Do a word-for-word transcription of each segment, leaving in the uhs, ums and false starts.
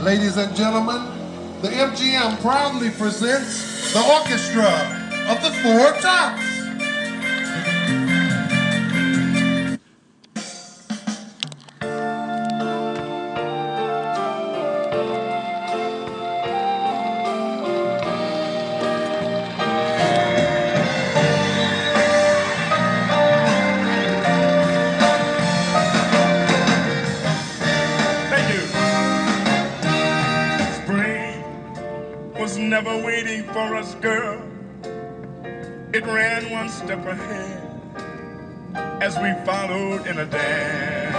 Ladies and gentlemen, the M G M proudly presents the orchestra of the Four Tops. Never waiting for us, girl. It ran one step ahead as we followed in a dance.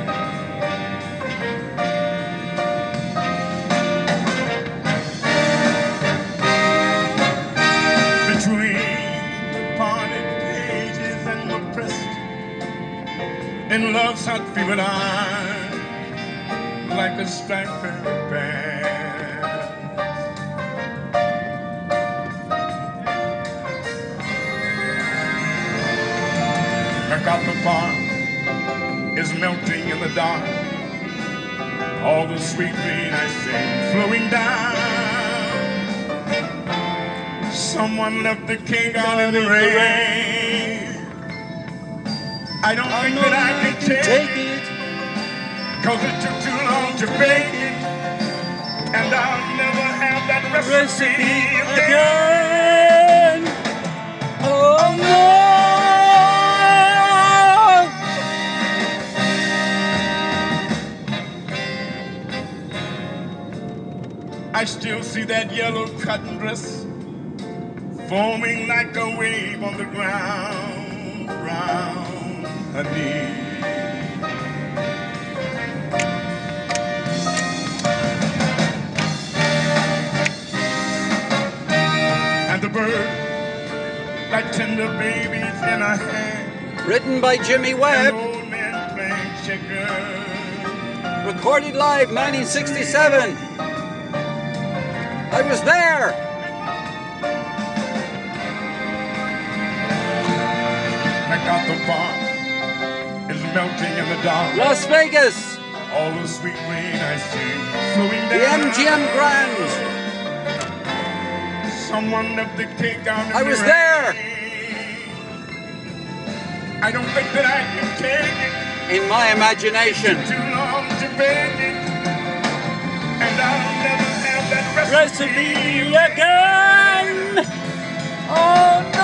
Between parted pages and were pressed in love's hot fevered iron like a striped band. MacArthur Park is melting in the dark. All the sweet rain I sing flowing down. Someone left the king out in the rain. I don't I think that I can take, take it, cause it took too long to bake it, and I'll never have that recipe, recipe again. again. Oh no! I still see that yellow cotton dress foaming like a wave on the ground round her knee. And the bird, like tender babies in her hand. Written by Jimmy Webb. An old man playing checkers. Recorded live nineteen sixty-seven. I was there! MacArthur Park is melting in the dark. Las Vegas! All the sweet rain I see flowing down. The M G M Grand! Someone left the cake out in I the was rain. there! I don't think that I can take it. In my imagination. It's too long to bake it. And I'll never have that recipe, recipe again. Oh no!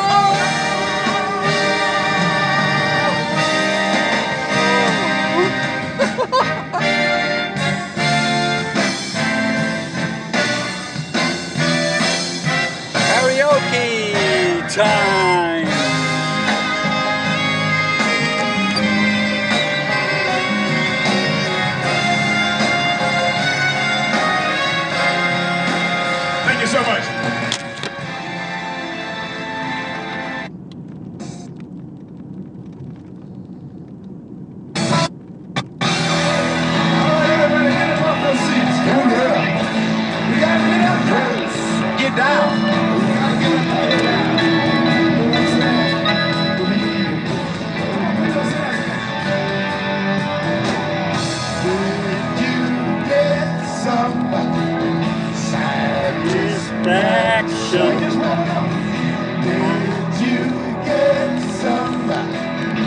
Karaoke time. Thank you so much. Get down. Did you get somebody? Satisfaction. Did you get somebody?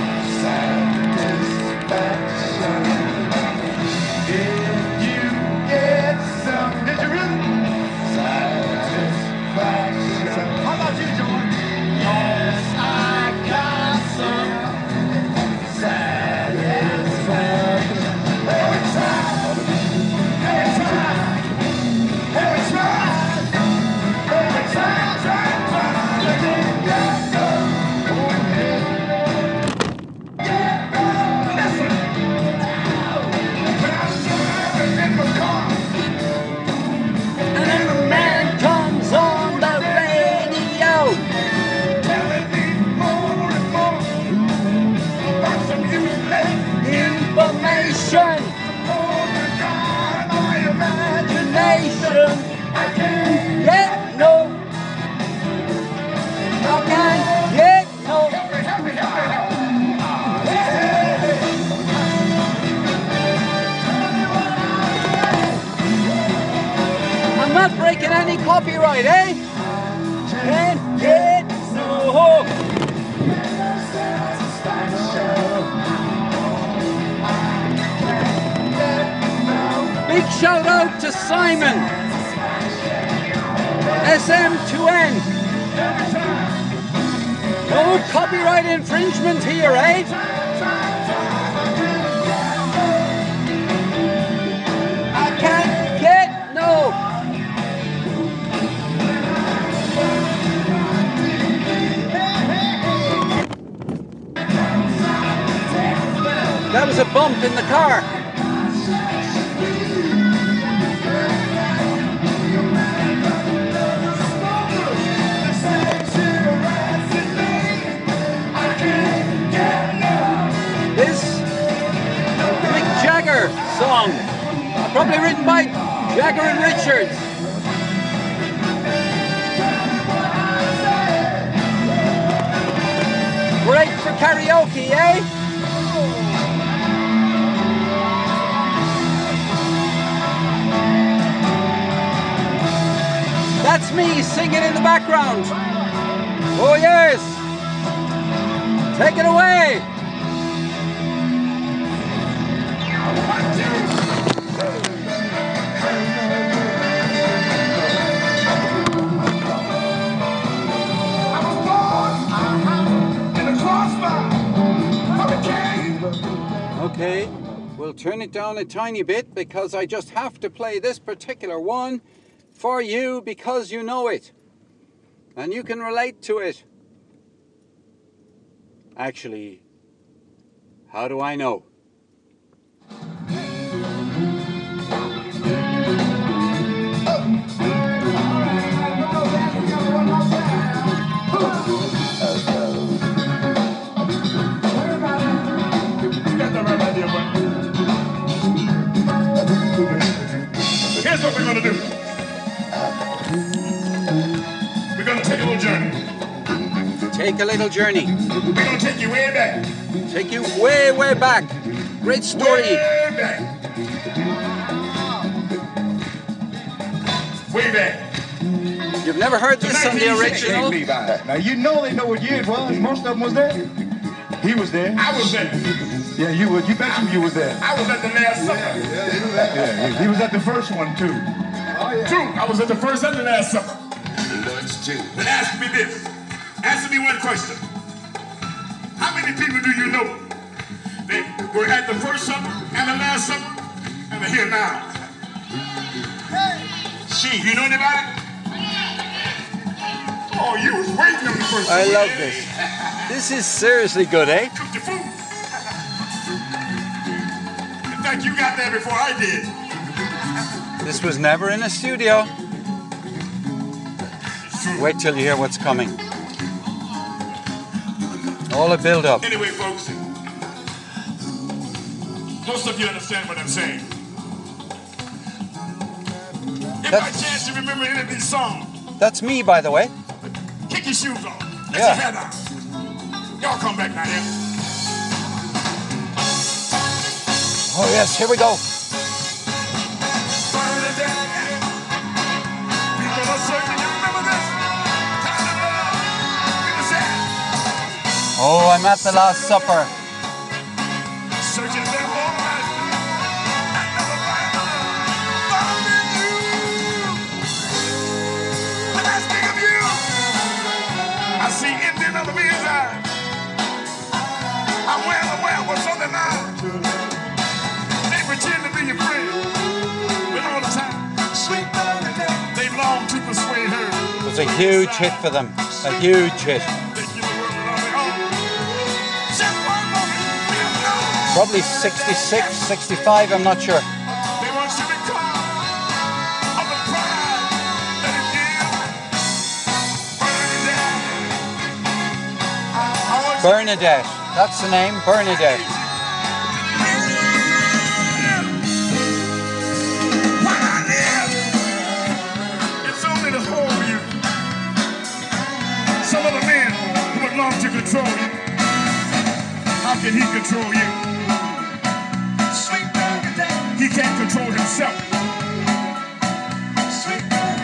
Satisfaction. Did you get some? Did you really? Satisfaction. not breaking any copyright, eh? Can't get no. Big shout out to Simon. S M two N. No copyright infringement here, eh? I can't get no. That was a bump in the car. Song, probably written by Jagger and Richards. Great for karaoke, eh? That's me singing in the background. Oh yes, take it away. Okay, we'll turn it down a tiny bit because I just have to play this particular one for you because you know it and you can relate to it. Actually, how do I know? Here's what we're going to do. We're going to take a little journey. Take a little journey. We're going to take you way back. Take you way, way back. Great story. Way back. Way back. You've never heard this on the original? Now you know they know what year it was. Most of them was there. He was there. I was there. Yeah, you was. You bet you you was there. I was at the last supper. Yeah, he, he was at the first one too. True, I was at the first and the last supper. Lunch too. But ask me this. Answer me one question. How many people do you know that were at the first supper and the last supper and are here now? She, you know anybody? Oh, you was waiting on the first I one. love this. This is seriously good, eh? Cooked your food. In fact, you got there before I did. This was never in a studio. Wait till you hear what's coming. All a build up. Anyway, folks, most of you understand what I'm saying. If by That's- chance you remember any of these songs, That's me, by the way. kick your shoes off. Let Yeah. your hair down. Y'all come back now here. Oh yes, here we go. People are searching. You remember this? Time to love. Give us that. Oh, I'm at the Last Supper. Searching their whole life. I never find love in you. When I speak of you, I see empty in other men's eyes. I'm well aware what's on their mind. They pretend to be your friend, but all the time, sweet they long to persuade her. It was a huge hit for them. A huge hit. They give the world all they own. Just one moment, we'll know. Probably sixty-six, sixty-five, I'm not sure. They want you to come of the pride that it gives. Bernadette. Bernadette. That's the name, Bernadette. While I live, it's only to hold you. Some of the men who would long to control you. How can he control you? Sweet Bernadette. He can't control himself. Sweet Bernadette.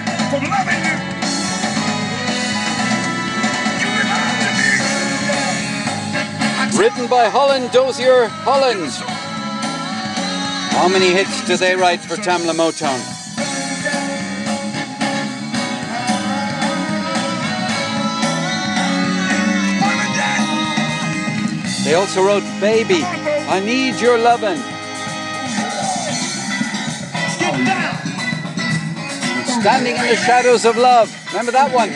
Written by Holland Dozier Holland. How many hits do they write for Tamla Motown? They also wrote Baby, I Need Your Lovin'. Standing in the Shadows of Love. Remember that one?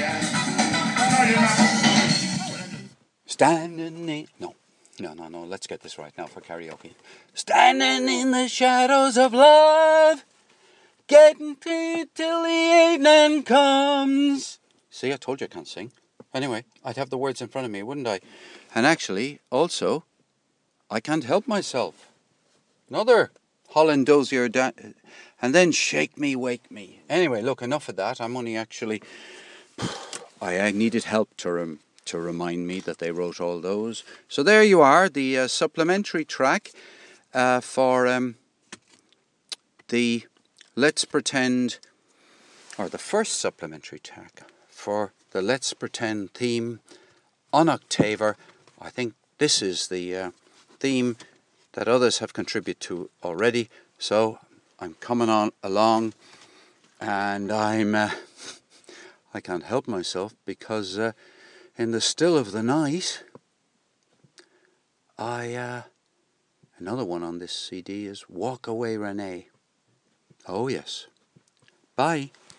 Standing in... No, no, no, no. Let's get this right now for karaoke. Standing in the shadows of love, getting through till the evening comes. See, I told you I can't sing. Anyway, I'd have the words in front of me, wouldn't I? And actually, also, I can't help myself. Another Holland Dozier... Da- and then Shake Me, Wake Me. Anyway, look, enough of that. I'm only actually... I, I needed help to, rem- to remind me that they wrote all those. So there you are, the uh, supplementary track uh, for um, the Let's Pretend... Or the first supplementary track for the Let's Pretend theme on Octaver. I think this is the uh, theme that others have contributed to already. So I'm coming on along, and I'm uh, I can't help myself because uh, in the still of the night, I uh, another one on this C D is Walk Away Renee. Oh yes. Bye.